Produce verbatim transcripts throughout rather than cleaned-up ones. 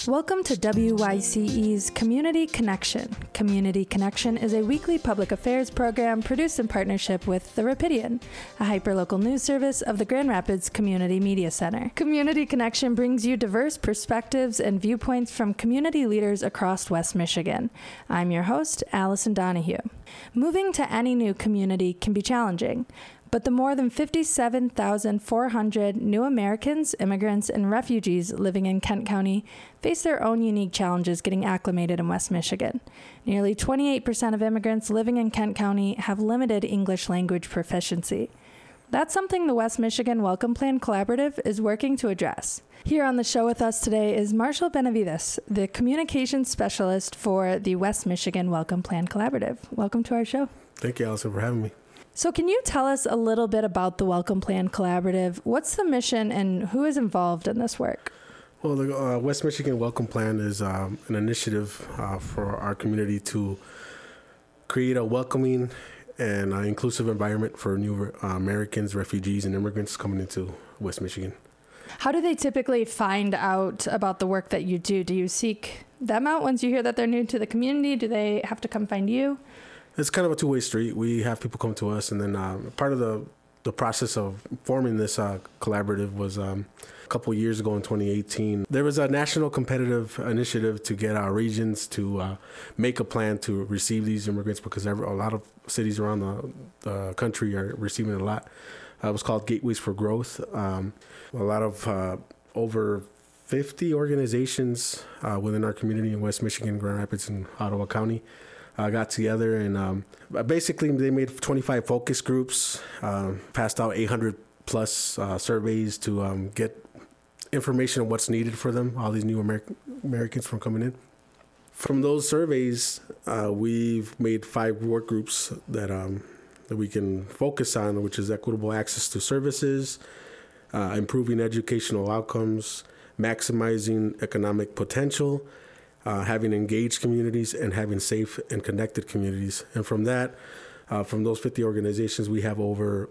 Welcome to W Y C E's Community Connection. Community Connection is a weekly public affairs program produced in partnership with The Rapidian, a hyperlocal news service of the Grand Rapids Community Media Center. Community Connection brings you diverse perspectives and viewpoints from community leaders across West Michigan. I'm your host, Allison Donahue. Moving to any new community can be challenging, but the more than fifty-seven thousand four hundred new Americans, immigrants, and refugees living in Kent County face their own unique challenges getting acclimated in West Michigan. Nearly twenty-eight percent of immigrants living in Kent County have limited English language proficiency. That's something the West Michigan Welcome Plan Collaborative is working to address. Here on the show with us today is Marshall Benavides, the communications specialist for the West Michigan Welcome Plan Collaborative. Welcome to our show. Thank you, Allison, for having me. So can you tell us a little bit about the Welcome Plan Collaborative? What's the mission and who is involved in this work? Well, the uh, West Michigan Welcome Plan is um, an initiative uh, for our community to create a welcoming and uh, inclusive environment for new uh, Americans, refugees, and immigrants coming into West Michigan. How do they typically find out about the work that you do? Do you seek them out once you hear that they're new to the community? Do they have to come find you? It's kind of a two-way street. We have people come to us, and then uh, part of the, the process of forming this uh, collaborative was um, a couple of years ago in twenty eighteen. There was a national competitive initiative to get our regions to uh, make a plan to receive these immigrants because every, a lot of cities around the, the country are receiving a lot. Uh, it was called Gateways for Growth. Um, a lot of uh, over fifty organizations uh, within our community in West Michigan, Grand Rapids, and Ottawa County Uh, got together and um, basically they made twenty-five focus groups, uh, passed out eight hundred plus uh, surveys to um, get information on what's needed for them, all these new Ameri- Americans from coming in. From those surveys, uh, we've made five work groups that um, that we can focus on, which is equitable access to services, uh, improving educational outcomes, maximizing economic potential, Uh, having engaged communities, and having safe and connected communities. And from that, uh, from those fifty organizations, we have over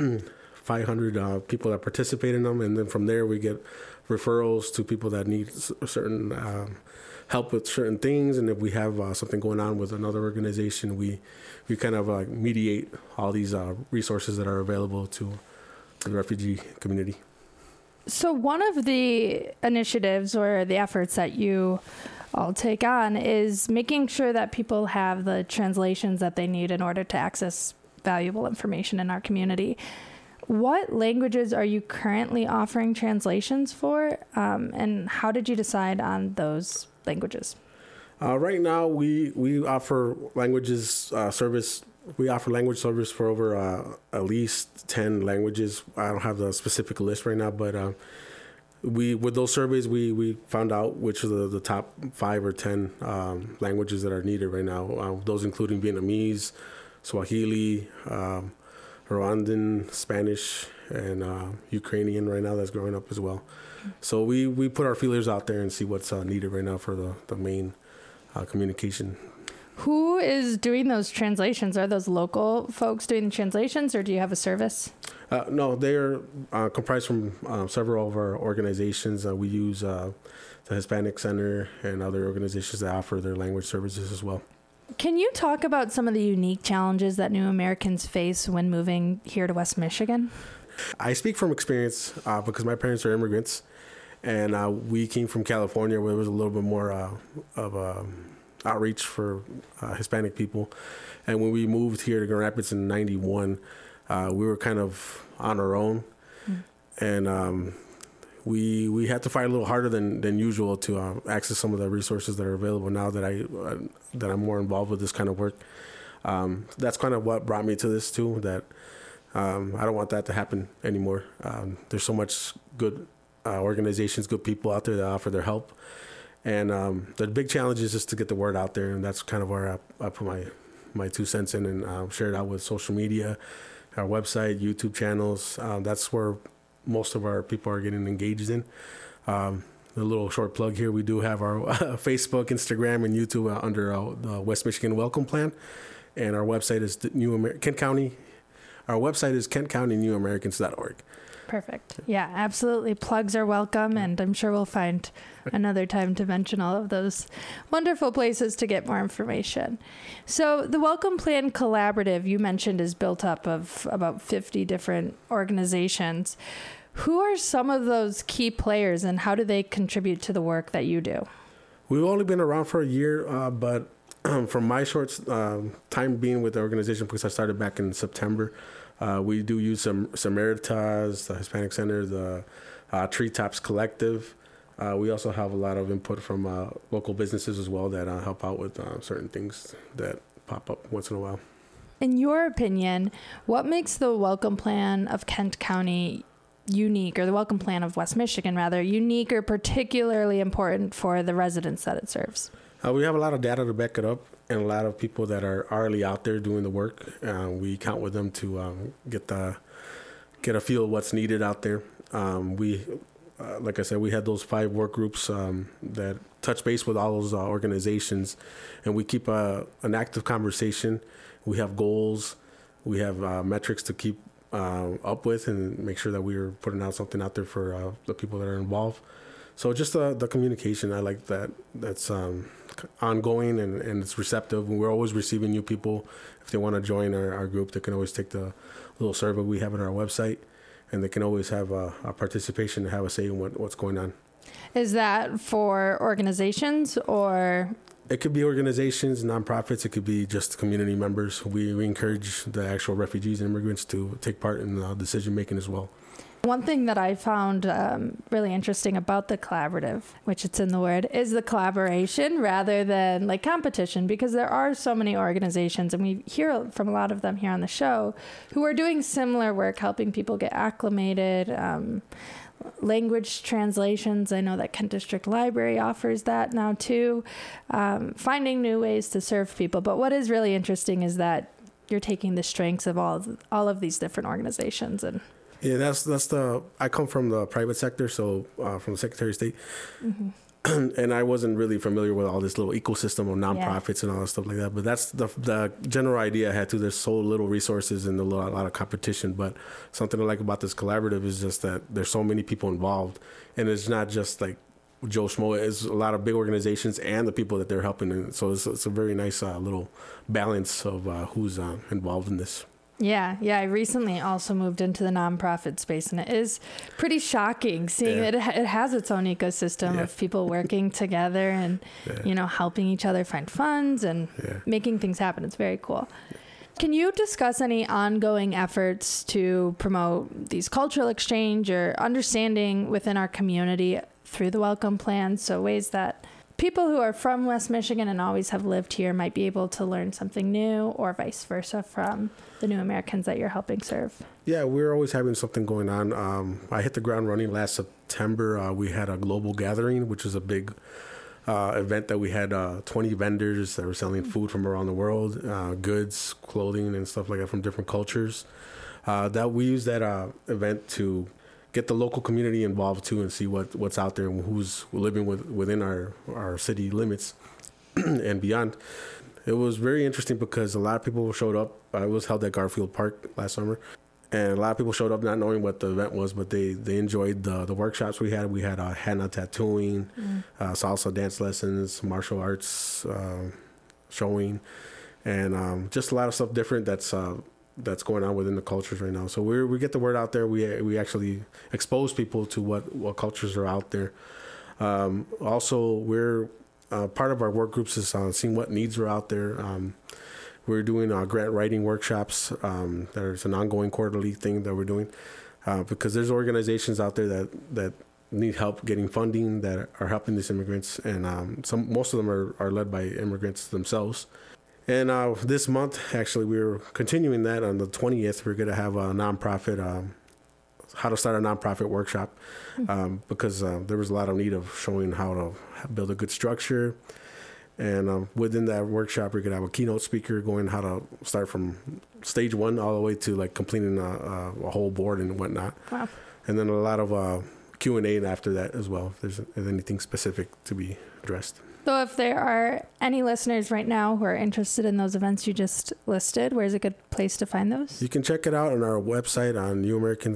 five hundred uh, people that participate in them. And then from there, we get referrals to people that need certain um, help with certain things. And if we have uh, something going on with another organization, we, we kind of uh, mediate all these uh, resources that are available to the refugee community. So one of the initiatives or the efforts that you all take on is making sure that people have the translations that they need in order to access valuable information in our community. What languages are you currently offering translations for, um, and how did you decide on those languages? Uh, right now, we, we offer languages uh, service. We offer language service for over uh, at least ten languages. I don't have the specific list right now, but uh, we with those surveys, we, we found out which are the, the top five or ten um, languages that are needed right now. Uh, those including Vietnamese, Swahili, um, Rwandan, Spanish, and uh, Ukrainian right now that's growing up as well. So we, we put our feelers out there and see what's uh, needed right now for the, the main uh, communication. Who is doing those translations? Are those local folks doing the translations, or do you have a service? Uh, no, they're uh, comprised from uh, several of our organizations. Uh, we use uh, the Hispanic Center and other organizations that offer their language services as well. Can you talk about some of the unique challenges that new Americans face when moving here to West Michigan? I speak from experience uh, because my parents are immigrants, and uh, we came from California where there was a little bit more uh, of a outreach for uh, Hispanic people. And when we moved here to Grand Rapids in ninety-one, uh, we were kind of on our own. Mm. And um, we we had to fight a little harder than, than usual to uh, access some of the resources that are available now that, I, uh, that I'm more involved with this kind of work. Um, that's kind of what brought me to this too, that um, I don't want that to happen anymore. Um, there's so much good uh, organizations, good people out there that offer their help. And um, the big challenge is just to get the word out there, and that's kind of where I, I put my, my two cents in and uh, share it out with social media, our website, YouTube channels. Um, that's where most of our people are getting engaged in. Um, a little short plug here, we do have our uh, Facebook, Instagram, and YouTube uh, under uh, the West Michigan Welcome Plan, and our website is the New Amer- Kent County. Our website is kent county new americans dot org. Perfect. Yeah, absolutely. Plugs are welcome, and I'm sure we'll find another time to mention all of those wonderful places to get more information. So the Welcome Plan Collaborative you mentioned is built up of about fifty different organizations. Who are some of those key players, and how do they contribute to the work that you do? We've only been around for a year, uh, but from my short uh, time being with the organization, because I started back in September, uh, we do use some Samaritas, the Hispanic Center, the uh, Treetops Collective. Uh, we also have a lot of input from uh, local businesses as well that uh, help out with uh, certain things that pop up once in a while. In your opinion, what makes the Welcome Plan of Kent County unique, or the Welcome Plan of West Michigan rather, unique or particularly important for the residents that it serves? Uh, we have a lot of data to back it up, and a lot of people that are already out there doing the work. Uh, we count with them to um, get the get a feel of what's needed out there. Um, we, uh, like I said, we had those five work groups um, that touch base with all those uh, organizations, and we keep uh, an active conversation. We have goals, we have uh, metrics to keep uh, up with, and make sure that we're putting out something out there for uh, the people that are involved. So just uh, the communication, I like that. That's um, ongoing and, and it's receptive. We're always receiving new people. If they want to join our, our group, they can always take the little survey we have on our website, and they can always have a, a participation and have a say in what, what's going on. Is that for organizations or? It could be organizations, nonprofits. It could be just community members. We, we encourage the actual refugees and immigrants to take part in the decision making as well. One thing that I found um, really interesting about the collaborative, which it's in the word, is the collaboration rather than like competition, because there are so many organizations, and we hear from a lot of them here on the show, who are doing similar work, helping people get acclimated, um, language translations. I know that Kent District Library offers that now too, um, finding new ways to serve people. But what is really interesting is that you're taking the strengths of all of, all of these different organizations and Yeah, that's that's the. I come from the private sector, so uh, from the Secretary of State, mm-hmm. and I wasn't really familiar with all this little ecosystem of nonprofits yeah. and all that stuff like that. But that's the the general idea I had too. There's so little resources and a lot, a lot of competition. But something I like about this collaborative is just that there's so many people involved, and it's not just like Joe Schmo. It's a lot of big organizations and the people that they're helping. And so it's, it's a very nice uh, little balance of uh, who's uh, involved in this. Yeah, yeah. I recently also moved into the nonprofit space, and it is pretty shocking seeing yeah. that it, it has its own ecosystem yeah. of people working together and, yeah. you know, helping each other find funds and yeah. making things happen. It's very cool. Yeah. Can you discuss any ongoing efforts to promote these cultural exchange or understanding within our community through the Welcome Plan? So ways that people who are from West Michigan and always have lived here might be able to learn something new, or vice versa from the new Americans that you're helping serve. Yeah, we're always having something going on. Um, I hit the ground running last September. Uh, we had a global gathering, which is a big uh, event that we had uh, twenty vendors that were selling food from around the world, uh, goods, clothing, and stuff like that from different cultures. Uh, that we used that uh, event to get the local community involved too, and see what, what's out there and who's living with, within our, our city limits and beyond. It was very interesting because a lot of people showed up. Uh, it was held at Garfield Park last summer, and a lot of people showed up not knowing what the event was, but they, they enjoyed the, the workshops we had. We had uh, henna tattooing, mm. uh, salsa dance lessons, martial arts uh, showing, and um, just a lot of stuff different that's uh, that's going on within the cultures right now. So we we get the word out there. We we actually expose people to what, what cultures are out there. Um, also, we're uh, part of our work groups is uh, seeing what needs are out there. Um, we're doing uh, grant writing workshops. Um, there's an ongoing quarterly thing that we're doing uh, because there's organizations out there that that need help getting funding that are helping these immigrants, and um, some most of them are, are led by immigrants themselves. And uh, this month, actually, we're continuing that. On the twentieth, we're going to have a nonprofit, um, how to start a nonprofit workshop, um, because uh, there was a lot of need of showing how to build a good structure. And um, within that workshop, we're going to have a keynote speaker going how to start from stage one all the way to like completing a, a, a whole board and whatnot. Wow. And then a lot of uh, Q and A after that as well, if there's, if there's anything specific to be addressed. So if there are any listeners right now who are interested in those events you just listed, where's a good place to find those? You can check it out on our website on New Americans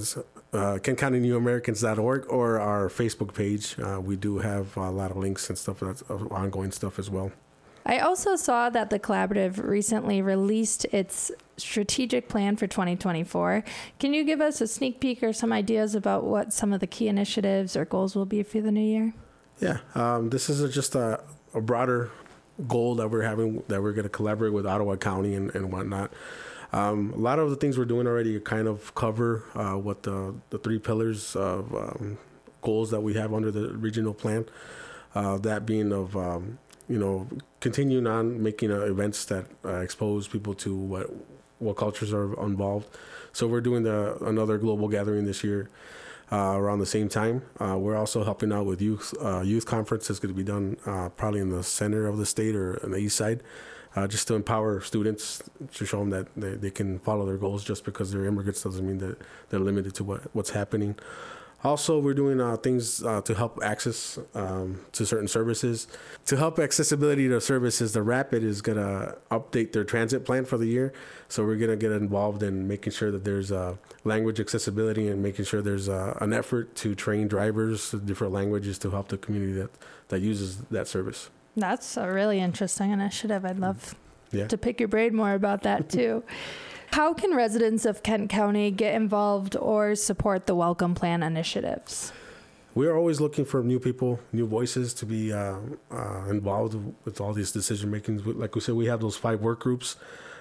uh, Kent County New Americans dot org or our Facebook page. Uh, we do have a lot of links and stuff that's ongoing stuff as well. I also saw that the collaborative recently released its strategic plan for twenty twenty-four. Can you give us a sneak peek or some ideas about what some of the key initiatives or goals will be for the new year? Yeah, um, this is a, just a, a broader goal that we're having, that we're going to collaborate with Ottawa County and, and whatnot. Um, a lot of the things we're doing already kind of cover uh, what the, the three pillars of um, goals that we have under the regional plan. Uh, that being of, um, you know, continuing on making uh, events that uh, expose people to what what cultures are involved. So we're doing the another global gathering this year uh, around the same time. Uh, we're also helping out with youth uh, youth conference that's going to be done uh, probably in the center of the state or on the east side. Uh, just to empower students, to show them that they, they can follow their goals. Just because they're immigrants doesn't mean that they're limited to what, what's happening. Also, we're doing uh, things uh, to help access um, to certain services. To help accessibility to services, the Rapid is going to update their transit plan for the year. So we're going to get involved in making sure that there's uh, language accessibility and making sure there's uh, an effort to train drivers in different languages to help the community that, that uses that service. That's a really interesting initiative. I'd love yeah. to pick your brain more about that too. How can residents of Kent County get involved or support the Welcome Plan initiatives? We're always looking for new people, new voices to be uh, uh, involved with all these decision makings. Like we said, we have those five work groups.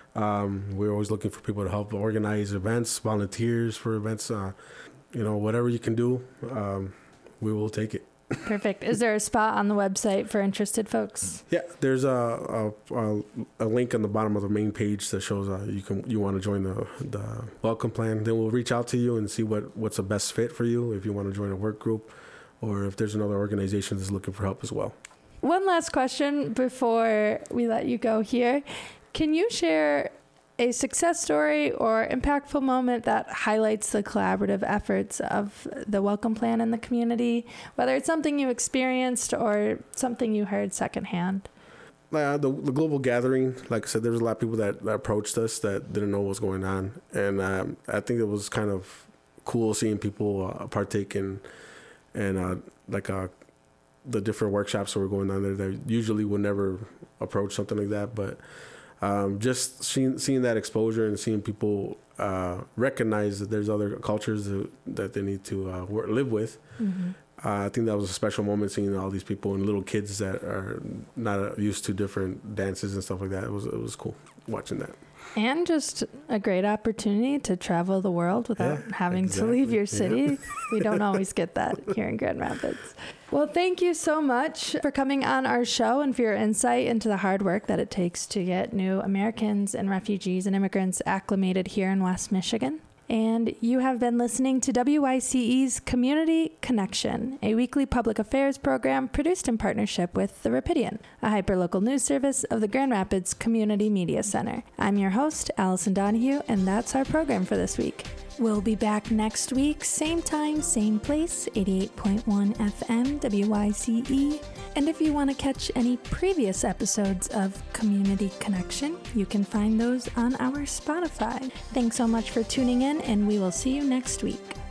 Um, we're always looking for people to help organize events, volunteers for events. Uh, you know, whatever you can do, um, we will take it. Perfect. Is there a spot on the website for interested folks? Yeah, there's a a, a link on the bottom of the main page that shows uh, you can you want to join the the welcome plan. Then we'll reach out to you and see what, what's the best fit for you, if you want to join a work group or if there's another organization that's looking for help as well. One last question before we let you go here. Can you share a success story or impactful moment that highlights the collaborative efforts of the Welcome Plan in the community, whether it's something you experienced or something you heard secondhand? Uh, the, the global gathering, like I said, there was a lot of people that, that approached us that didn't know what was going on. And um, I think it was kind of cool seeing people uh, partake in, in uh, like uh, the different workshops that were going on there that usually would never approach something like that. But Um, just seeing seeing that exposure and seeing people uh, recognize that there's other cultures that, that they need to uh, work, live with. Mm-hmm. Uh, I think that was a special moment, seeing all these people and little kids that are not used to different dances and stuff like that. It was it was cool watching that. And just a great opportunity to travel the world without yeah, having exactly. to leave your city. Yeah. We don't always get that here in Grand Rapids. Well, thank you so much for coming on our show and for your insight into the hard work that it takes to get new Americans and refugees and immigrants acclimated here in West Michigan. And you have been listening to W Y C E's Community Connection, a weekly public affairs program produced in partnership with The Rapidian, a hyperlocal news service of the Grand Rapids Community Media Center. I'm your host, Allison Donahue, and that's our program for this week. We'll be back next week, same time, same place, eighty-eight point one F M, W Y C E. And if you want to catch any previous episodes of Community Connection, you can find those on our Spotify. Thanks so much for tuning in, and we will see you next week.